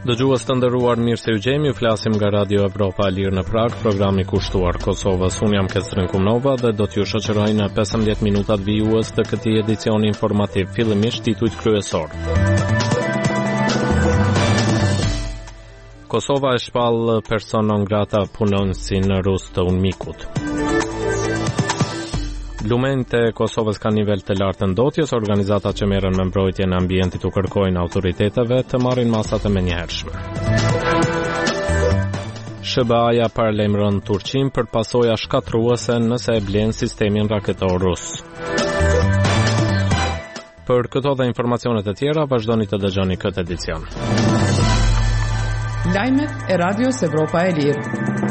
Dëgjues të nderuar, mirë se u gjemi, flasim nga Radio Evropa e Lirë në Prag, programi kushtuar Kosovës. Unë jam Kestrin Kumnova dhe do t'ju shoqëroj në 15 minutat vijues të këtij edicioni informativ. Fillimisht titujt kryesor. Kosova e shpall person non grata punonësin rus të UNMIK-ut. Lumenjtë e Kosovës ka nivel të lartë të ndotjes, organizatat që merren me mbrojtjen e ambientit u kërkojnë autoriteteve të marrin masat e menjëhershme. SBA-ja paralajmëron Turqinë për pasoja shkatruese nëse e blen sistemin raketor rus. Për këto dhe informacionet e tjera, vazhdoni të dëgjoni këtë edicion. Lajmet e Radios Evropa e Lirë.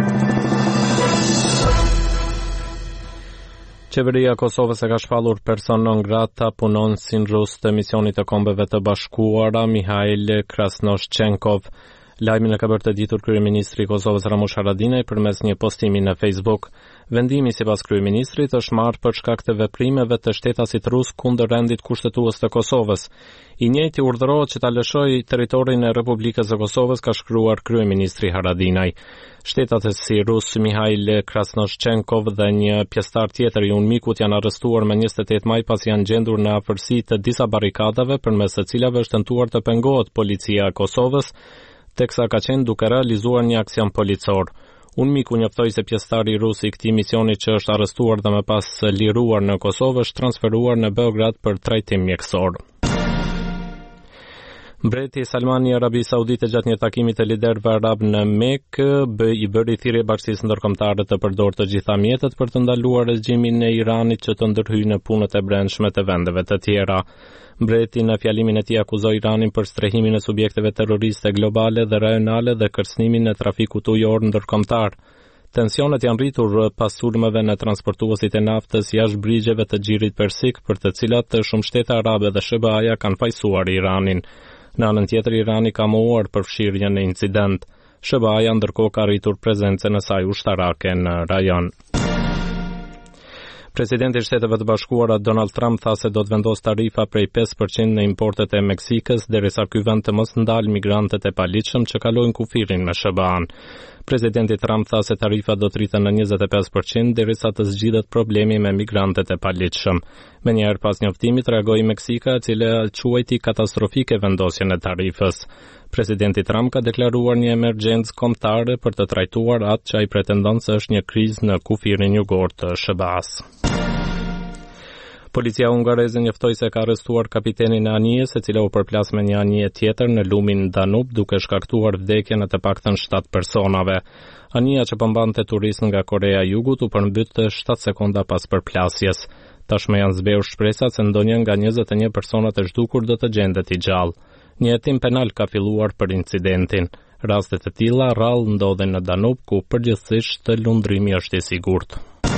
Qeveria e Kosovës e ka shpallur person non grata punonësin rus të misionit të Kombeve të Bashkuara Mihail Krasnoshchenkov. Lajmin e ka bërë të ditur kryeministri i Kosovës Ramush Haradinaj përmes një postimi në Facebook. Vendimi sipas kryeministrit është marrë për shkak të veprimeve të shtetasit rus kundër rendit kushtetues të Kosovës. I njëjti urdhërohet që ta lëshojë territorin e Republikës së Kosovës, ka shkruar kryeministri Haradinaj. Shtetasi rus Mihail Krasnoshchenkov dhe një pjesëtar tjetër i UNMIK-ut janë arrestuar më 28 maj pasi janë gjendur në afërsi të disa barikadave përmes të cilave është tentuar të pengohet policia e Kosovës, teksa ka qenë duke realizuar një aksion policor. UNMIK-u njoftoi se pjesëtari rus i këtij misioni që është arrestuar dhe më pas liruar në Kosovë është transferuar në Beograd për trajtim mjekësor. Mbreti Salmani i Arabisë Saudite gjatë një takimi të liderëve arab në Mekë i bëri thirrje bashkisë ndërkombëtare të përdorë të gjitha mjetet për të ndaluar regjimin e Iranit që të ndërhyjë në punët e brendshme të vendeve të tjera. Mbreti në fjalimin e tij akuzoi Iranin për strehimin e subjekteve terroriste globale dhe rajonale dhe kërcënimin e trafikut ujor ndërkombëtar. Tensionet janë rritur pas sulmeve në transportuesit e naftës jashtë brigjeve të Xhirit Persik, për të cilat shumë shtete arabe dhe SBA-ja kanë fajsuar Iranin. Në anën tjetër, Irani ka mohuar përfshirjen në incident. SBA-ja ndërkohë ka rritur prezencën e saj ushtarake në rajon. Presidenti i Shteteve të Bashkuara Donald Trump tha se do të vendos tarifa prej 5% në importet e Meksikës derisa ky vend të mos ndalë migrantët e paligjshëm që kalojnë kufirin me SBA-n. Presidenti Trump tha se tarifa do të rriten në 25% derisa të zgjidhet problemi me migrantët e paligjshëm. Menjëherë pas njoftimit reagoi Meksika, e cila quajti katastrofike vendosjen e tarifës. Presidenti Trump ka deklaruar një emergjencë kombëtare për të trajtuar atë që ai pretendon se është një krizë në kufirin jugor të SBA-s. Policia hungareze njoftoi se ka arrestuar kapitenin e anijes, e cila u përplas me një anije tjetër në lumin Danub, duke shkaktuar vdekjen e të paktën 7 personave. Anija që përmbante turist nga Korea e Jugut u përmbyt 7 sekonda pas përplasjes. Tashmë janë zbehur shpresat se ndonjë nga 21 personat e zhdukur do të gjendet i gjallë. Një hetim penal ka filluar për incidentin. Raste të tilla rrallë ndodhen në Danub, ku përgjithsisht lundrimi është i sigurt.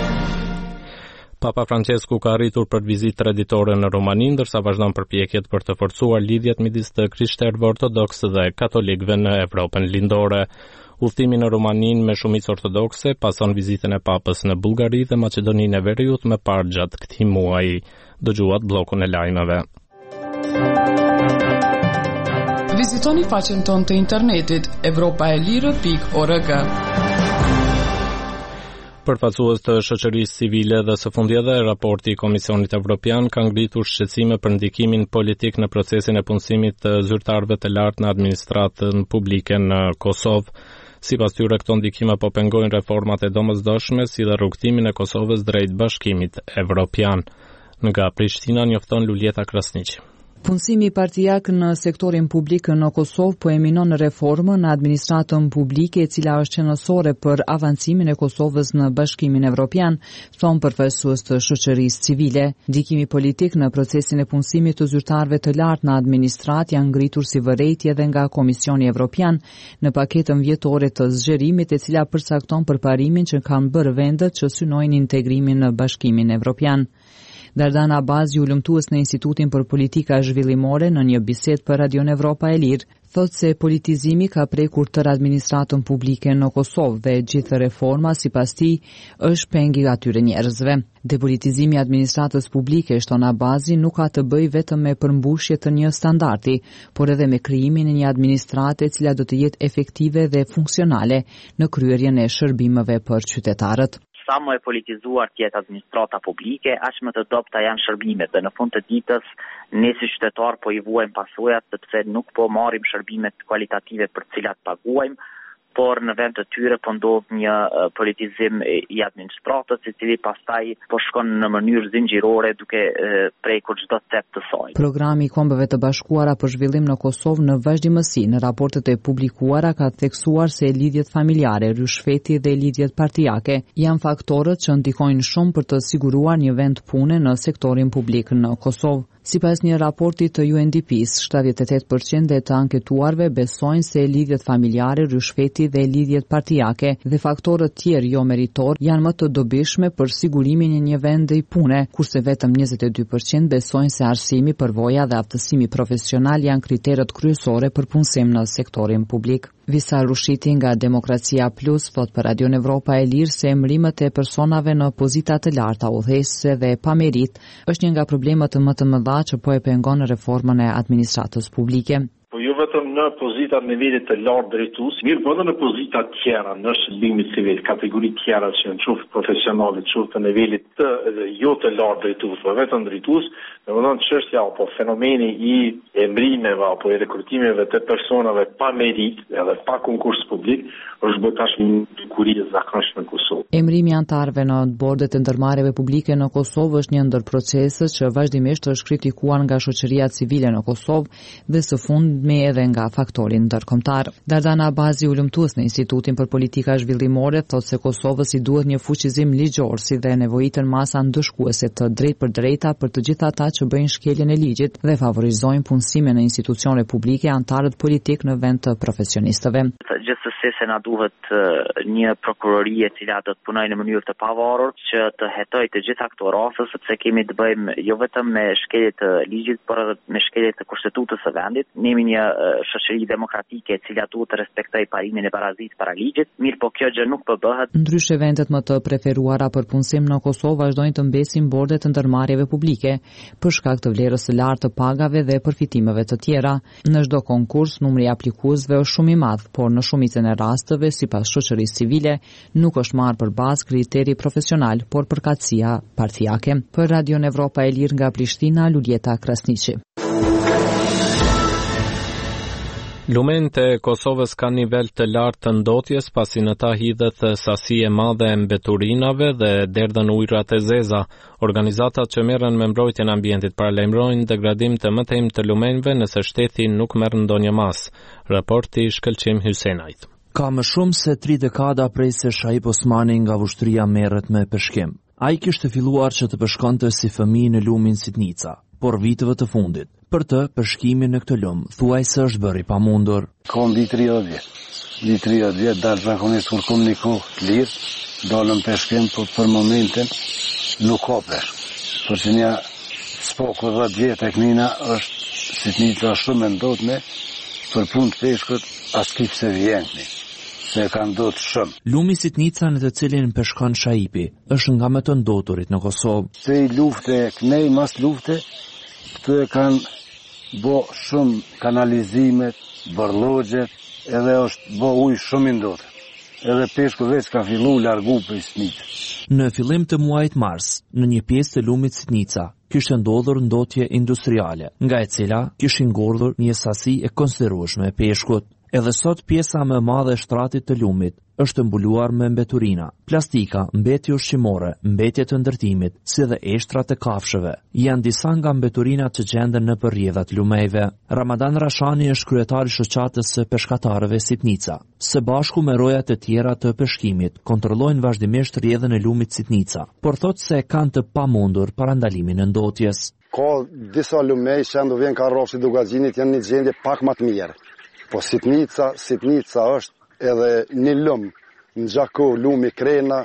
Papa Francesku ka arritur për vizitë traditore në Rumani, ndërsa vazhdon përpjekjet për të forcuar lidhjet midis të krishterëve ortodoksë dhe katolikëve në Evropën lindore. Udhtimi në Rumaninë me shumicë ortodokse pason vizitën e Papës në Bullgari dhe Maqedoninë e Veriut më parë gjatë këtij muaji. Dëgjuat bllokun e lajmeve. Vizitoni faqen tonë të internetit europaelire.org. Përfaqësues të shoqërisë civile dhe së fundi edhe raporti i Komisionit Evropian ka ngritur shqetësime për ndikimin politik në procesin e punësimit të zyrtarëve të lartë në administratën publike në Kosovë. Sipas tyre, këto ndikime po pengojnë reformat e domosdoshme si dhe rrugtimin e Kosovës drejt Bashkimit Evropian. Nga Prishtina njofton Luljeta Krasniqi. Punësimi partijak në sektorin publik në Kosovë po eminon reformën në administratën publike, e cila është qendrore për avancimin e Kosovës në Bashkimin Evropian, thon përfaqësues të shoqërisë civile. Ndikimi politik në procesin e punësimit të zyrtarëve të lartë në administratë janë ngritur si vërejtje edhe nga Komisioni Evropian në paketën vjetore të zgjerimit, e cila përcakton përparimin që kanë bërë vendet që synojnë integrimin në Bashkimin Evropian. Dardana Abazi, ulëmtues në Institutin për Politika Zhvillimore, në një bisedë për Radio Evropa e Lirë, thot se politizimi ka prekur tërë administratën publike në Kosovë dhe gjithë reforma sipas tij është pengi i atyre njerëzve. Depolitizimi i administratës publike, Shtona Bazi, nuk ka të bëjë vetëm me përmbushje të një standardi, por edhe me krijimin e një administrate e cila do të jetë efektive dhe funksionale në kryerjen e shërbimeve për qytetarët. Sa më e politizuar tjetë administrata publike, aq më të dobta janë shërbimet dhe në fund të ditës ne si qytetar po i vuajmë pasojat sepse nuk po marrim shërbimet kualitative për cilat paguajmë, por në vend të tyre po ndodh një politizim i administratës, i cili pastaj po shkon në mënyrë zinxhirore duke prekur çdo cep të saj. Programi i Kombeve të Bashkuara për zhvillim në Kosovë në vazhdimësi në raportet e publikuara ka theksuar se lidhjet familjare, rryshfeti dhe lidhjet partijake janë faktorët që ndikojnë shumë për të siguruar një vend pune në sektorin publik në Kosovë. Sipas një raporti të UNDP-s, 78% e të anketuarve besojnë se lidhjet familjare, rryshfeti dhe lidhjet partijake dhe faktorët tjerë jo meritor janë më të dobishme për sigurimin e një vendi pune, kurse vetëm 22% besojnë se arsimi, përvoja dhe aftësimi profesional janë kriteret kryesore për punësim në sektorin publik. Visa Rushiti nga Demokracia Plus thot për Radio Evropa e Lirë se emrimet e personave në pozita të larta, udhëheqëse dhe pa merit është një nga problemet më të mëdha që po e pengon reformën e administratës publike. Po jo vetëm në pozitat në nivelit të lartë drejtues, mirë po edhe në pozita tjera në shërbimin civil, kategori tjera që janë qoftë profesionale, qoftë në nivelit të jo të lartë drejtues, por vetëm drejtues, domethënë çështja apo fenomeni i emrimeve apo i rekrutimeve të personave pa merit edhe pa konkurs publik është bërë tashmë kurrë zakonshme në Kosovë. Emrimi i anëtarëve në bordet e ndërmarrjeve publike në Kosovë është një ndër procesët që vazhdimisht është kritikuar nga shoqëria civile në Kosovë dhe së fundmi edhe nga faktorin ndërkombëtar. Dardana Bazi, ulëmtues në Institutin për Politika Zhvillimore, thotë se Kosovës i duhet një fuqizim ligjor si dhe nevojitën masa ndëshkuese të drejtpërdrejta për të gjithë ata që bëjnë shkeljen e ligjit dhe favorizojnë punësimin në institucione publike anëtarët politik në vend të profesionistëve. Gjithsesi se na duhet një prokurori e cila do të punojë në mënyrë të pavarur që të hetojë të gjitha këto raste, sepse kemi të bëjmë jo vetëm me shkelje të ligjit, por edhe me shkelje të kushtetutës së vendit. Ne jemi një shoqëri demokratike e cila duhet të respektojë parimin e barazisë para ligjit, mirë po kjo gjë nuk po bëhet. Ndryshe vendet më të preferuara për punësim në Kosovë vazhdojnë të mbesin bordet të ndërmarrjeve publike për shkak të vlerës së lartë të pagave dhe përfitimeve të tjera. Në çdo konkurs numri i aplikuesve është shumë i madh, por në shumicën e rasteve, sipas shoqërisë civile, nuk është marrë për bazë kriteri profesional, por përkatësia partijake. Për Radio Evropa e Lirë nga Prishtina, Luljeta Krasniqi. Lumenjtë e Kosovës kanë nivel të lartë të ndotjes pasi në ta hidhet sasi e madhe e mbeturinave dhe derdhën ujërat e zeza. Organizatat që merren me mbrojtjen e ambientit paralajmërojnë degradim të mëtejmë të lumenjve nëse shteti nuk merr ndonjë mas. Raporti Shkëlqim Hysenajt. Ka më shumë se 3 dekada prej se Shaib Osmani nga ushtria merret me peshkim. Ai kishte filluar që të peshkonte si fëmijë në lumin Sitnica, por viteve të fundit për të peshkimi në këtë lum thuajse është bërë i pamundur. Ka mbi 30 vjet. Mbi 30 vjet dalë zakonisht kur kom një kohë të lirë, dalëm peshkim, por për momentin nuk ka peshk. Por që një spoko 10 vjet e knina është Sitnica shumë e ndotme, për punë të peshkët as kip se vjenkni. Se kanë ndot shumë. Lumi Sitnica në të cilin peshkon Shaipi është nga më të ndoturit në Kosovë. Se i lufte knej mas lufte, këtu e kanë bo shumë kanalizimet, bërlogjet, edhe është bo ujë shumë i ndotur. Edhe peshku veç ka fillu largu për Sitnicës. Në fillim të muajit mars, në një pjesë të lumit Sitnica, kishte ndodhur ndotje industriale, nga e cila kishin ngordhur një sasi e konsiderueshme e peshkut. Edhe sot pjesa më e madhe e shtratit të lumit është mbuluar me mbeturina, plastika, mbetje ushqimore, mbetje të ndërtimit, si dhe eshtra të kafshëve. Janë disa nga mbeturinat që gjenden në rrjedhat lumejve. Ramadan Rashani është kryetari i shoqatës së peshkatarëve Sitnica. Së bashku me rojat e tjera të peshkimit, kontrollojnë vazhdimisht rrjedhën e lumit Sitnica, por thotë se kanë të pamundur parandalimin e ndotjes. Ka disa lumej që ndo vjen ka rrafshi Dugaxhinit janë një gjendje pak më të mirë. Po Sitnica është edhe një lum, në Gjako, lumi Krena,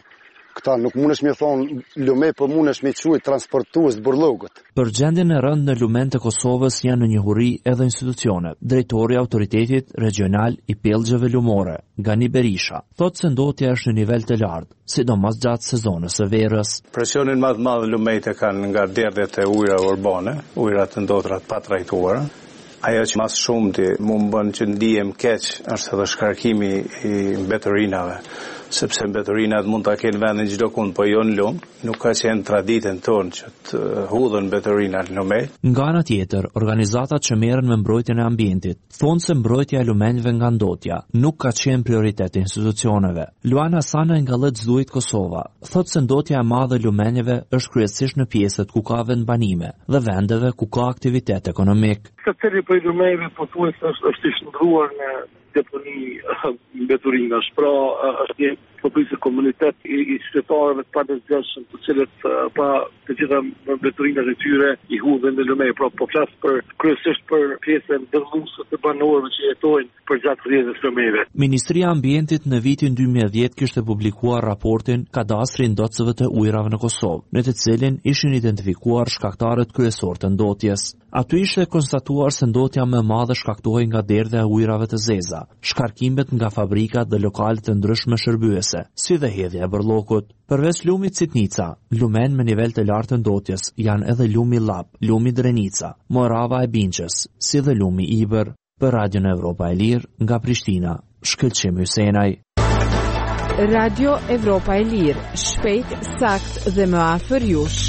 Këta nuk mundesh me thonë lume, po mundesh me quajt transportues të burllogët. Për gjendjen e rëndë në lumen të Kosovës janë në njohuri edhe institucionet. Drejtori i Autoritetit Regional i Pellgjeve Lumore, Gani Berisha, thotë se ndotja është në nivel të lartë, sidomos gjatë sezonit së verës. Presionin më të madh lumejt e kanë nga derdhjet e ujrave urbane, ujrat të ndotura të patrajtuara. Ajo që mas shumë ti më bën që ndihem keq është edhe shkarkimi i mbeturinave, sepse mbeturinat mund ta kenë vendin çdo kund, po jo në lum, nuk ka qenë traditën tonë që të hudhen mbeturinat në lumen. Nga ana tjetër, organizatat që merren me mbrojtjen e ambientit thonë se mbrojtja e lumenjve nga ndotja nuk ka qenë prioritet e institucioneve. Luana Sana nga Lëzduit Kosova thotë se ndotja e madhe e lumenjve është kryesisht në pjesët ku ka vendbanime dhe vendeve ku ka aktivitet ekonomik. Secili prej lumenjve pothuajse është i shndruar në deponi mbeturinash, pra është një komunitet i qytetarëve të padëzgjeshëm, të cilët pa të gjitha mbeturinat e tyre i hudhen në lumej, pra po flas kryesisht për pjesën dëmtuese të banorëve që jetojnë përgjatë rrjedhjes së lumejve. Ministria e Ambientit në vitin 2010 kishte publikuar raportin Kadastri i ndotësve të ujrave në Kosovë, në të cilin ishin identifikuar shkaktarët kryesor të ndotjes. Aty ishte konstatuar se ndotja më e madhe shkaktohej nga derdhja e ujrave të zeza, shkarkimet nga fabrikat dhe lokalet të ndryshme shërbyese, si dhe hedhja e bërllokut. Përveç lumit Sitnica, lumen me nivel të lartë të ndotjes janë edhe lumi Lap, lumi Drenica, Morava e Binqës, si dhe lumi Ibër. Për Radion Evropa e Lirë, nga Prishtina, Shkëlqim Hysenaj. Radio Evropa e Lirë, shpejt, sakt dhe më afër jush.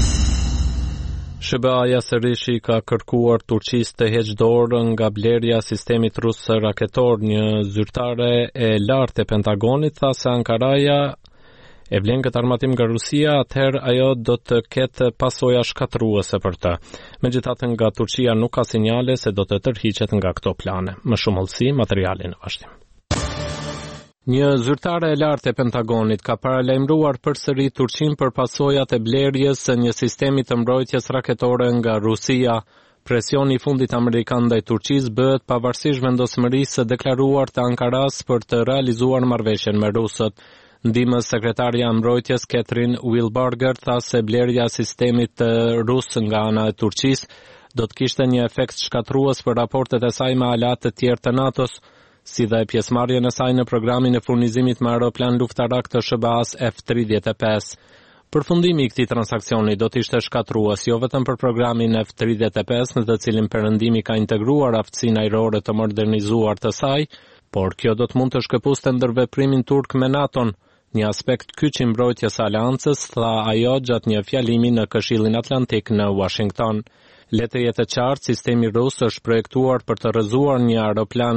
SBA-ja sërishi ka kërkuar Turqisë të heqë dorë nga blerja sistemit rus raketor. Një zyrtare e lartë e Pentagonit tha se Ankaraja e vlen këtë armatim nga Rusia, atëherë ajo do të ketë pasoja shkatruese për të. Megjithatë, nga Turqia nuk ka sinjale se do të tërhiqet nga këto plane. Më shumë hollësi, materiali në vazhdim. Një zyrtare e lartë e Pentagonit ka paralajmëruar përsëri Turqinë për pasojat e blerjes së një sistemi të mbrojtjes raketore nga Rusia. Presioni i fundit amerikan ndaj Turqisë bëhet pavarësisht vendosmërisë së deklaruar të Ankaras për të realizuar marrëveshjen me rusët. Ndihmës sekretarja e mbrojtjes Catherine Wilbarger tha se blerja e sistemit rus nga ana e Turqisë do të kishte një efekt shkatrues për raportet e saj me aleat të tjerë të NATO-s, si dhe pjesëmarrjen e saj në programin e furnizimit me aeroplan luftarak të SBA-s F-35. Përfundimi i këtij transaksioni do të ishte shkatrues jo vetëm për programin F-35, në të cilin Perëndimi ka integruar aftësinë ajrore të modernizuar të saj, por kjo do të mund të shkëpuste ndërveprimin turk me NATO-n, një aspekt kyç i mbrojtjes së aleancës, tha ajo gjatë një fjalimi në Këshillin Atlantik në Washington. Le të jetë qartë, sistemi rus është projektuar për të rrëzuar një aeroplan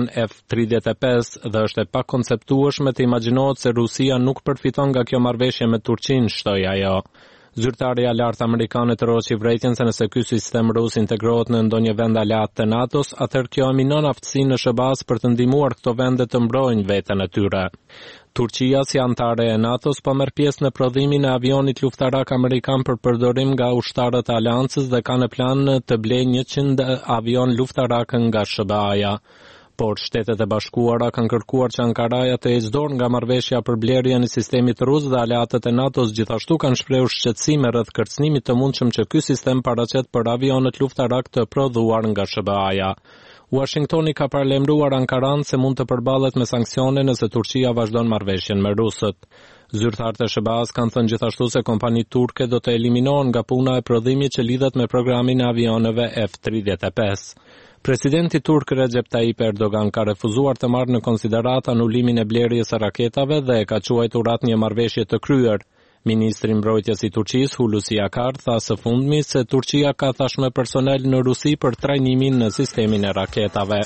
F-35 dhe është e pakonceptueshme të imagjinohet se Rusia nuk përfiton nga kjo marrëveshje me Turqinë, shtoi ajo. Zyrtarja e lartë amerikane tërhoqi vërejtjen se nëse ky sistem rus integrohet në ndonjë vend aleat të NATO-s, atëherë kjo minon aftësinë në SBA-s për të ndihmuar këto vende të mbrojnë veten e tyre. Turqia, si antare e NATO-s, po merr pjesë në prodhimin e avionit luftarak amerikan për përdorim nga ushtarët e aleancës dhe ka në plan të blejë 100 avion luftarak nga SBA-ja. Por Shtetet e Bashkuara kanë kërkuar që Ankaraja të heqë dorë nga marrëveshja për blerjen e sistemit rus dhe aleatët e NATO-s gjithashtu kanë shprehur shqetësime rreth kërcënimit të mundshëm që ky sistem paraqet për avionet luftarak të prodhuar nga SBA-ja. Washingtoni ka paralajmëruar Ankaran se mund të përballet me sanksione nëse Turqia vazhdon marrëveshjen me rusët. Zyrtarët e SBA-s kanë thënë gjithashtu se kompanitë turke do të eliminohen nga puna e prodhimit që lidhet me programin e avioneve F-35. Presidenti turk Recep Tayyip Erdogan ka refuzuar të marrë në konsiderat anulimin e blerjes së raketave dhe e ka quajtur atë një marrëveshje të kryer. Ministri i mbrojtjes i Turqisë Hulusi Akar tha së fundmi se Turqia ka tashmë personel në Rusi për trajnimin në sistemin e raketave.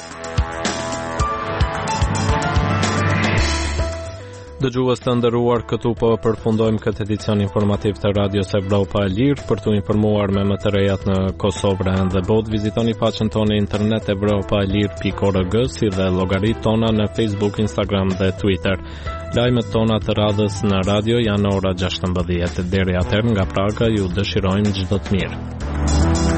Dëgjues të nderuar, këtu po përfundojmë këtë edicion informativ të Radios Evropa e Lirë. Për të informuar me më të rejat në Kosovë dhe botë, vizitoni faqen tonë internet evropaelir.org, si dhe llogaritë tona në Facebook, Instagram dhe Twitter. Lajmet tona të radhës në radio janë ora 16. Deri atëherë nga Praga ju dëshirojmë çdo të mirë.